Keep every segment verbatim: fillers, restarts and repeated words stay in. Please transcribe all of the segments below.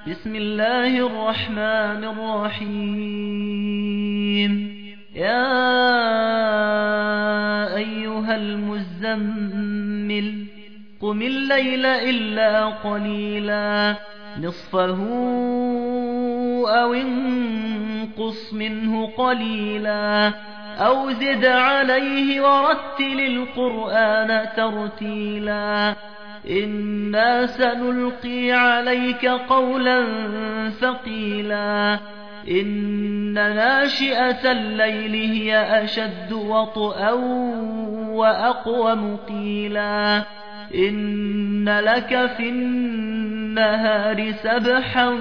بسم الله الرحمن الرحيم يا أيها المزمل قم الليل إلا قليلا نصفه أو انقص منه قليلا أو زد عليه ورتل القرآن ترتيلا إنا سنلقي عليك قولا ثقيلا إن ناشئة الليل هي أشد وطئا وأقوم قيلا إن لك في النهار سبحا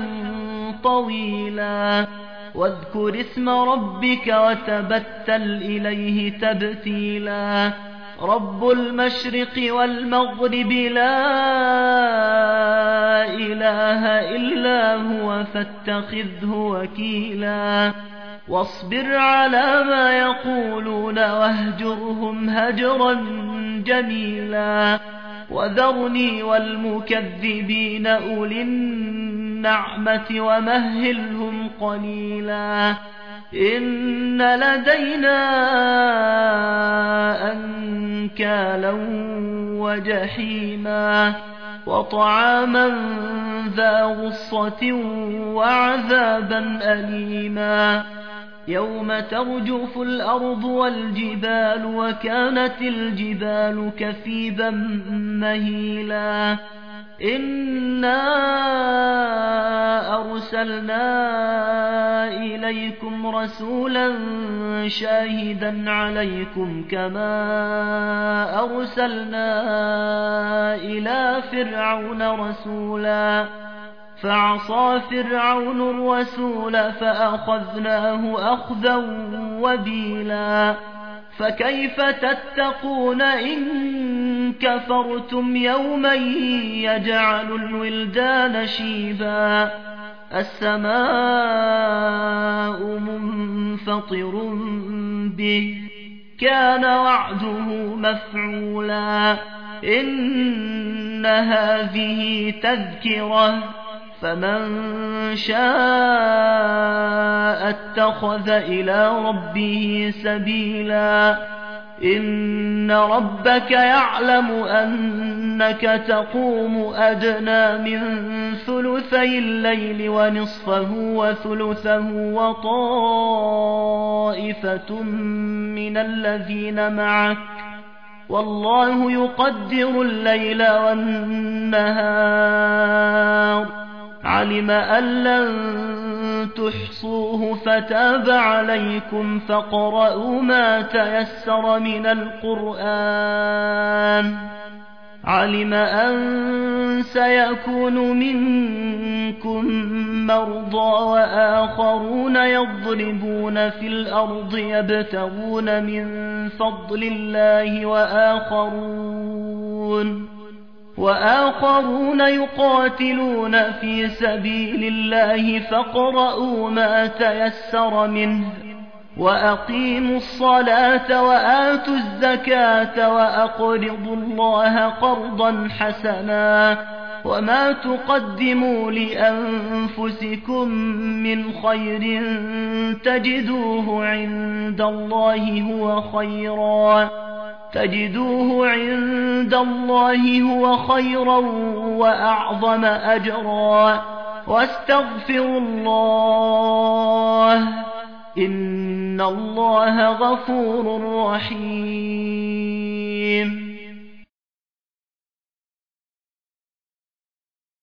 طويلا واذكر اسم ربك وتبتل إليه تبتيلا رب المشرق والمغرب لا إله إلا هو فاتخذه وكيلا واصبر على ما يقولون واهجرهم هجرا جميلا وذرني والمكذبين أولي النعمة ومهلهم قليلا إن لدينا أنكالا وجحيما وطعاما ذا غصة وعذابا أليما يوم ترجف الأرض والجبال وكانت الجبال كثيبا مهيلا إنا أرسلنا إليكم رسولا شاهدا عليكم كما أرسلنا إلى فرعون رسولا فعصى فرعون الرسول فأخذناه أخذا وبيلا فكيف تتقون إن كفرتم يوما يجعل الولدان شيبا السماء منفطر به كان وعده مفعولا إن هذه تذكرة فمن شاء اتخذ إلى ربه سبيلا إن ربك يعلم أنك تقوم أدنى من ثلثي الليل ونصفه وثلثه وطائفة من الذين معك والله يقدر الليل والنهار علم أن لن تحصوه فتاب عليكم فاقرؤوا ما تيسر من القرآن علم أن سيكون منكم مرضى وآخرون يضربون في الأرض يبتغون من فضل الله وآخرون وآخرون يقاتلون في سبيل الله فاقرؤوا ما تيسر منه وأقيموا الصلاة وآتوا الزكاة وأقرضوا الله قرضا حسنا وما تقدموا لأنفسكم من خير تجدوه عند الله هو خيرا تجدوه عند الله هو خيرا وأعظم أجرا واستغفروا الله إن الله غفور رحيم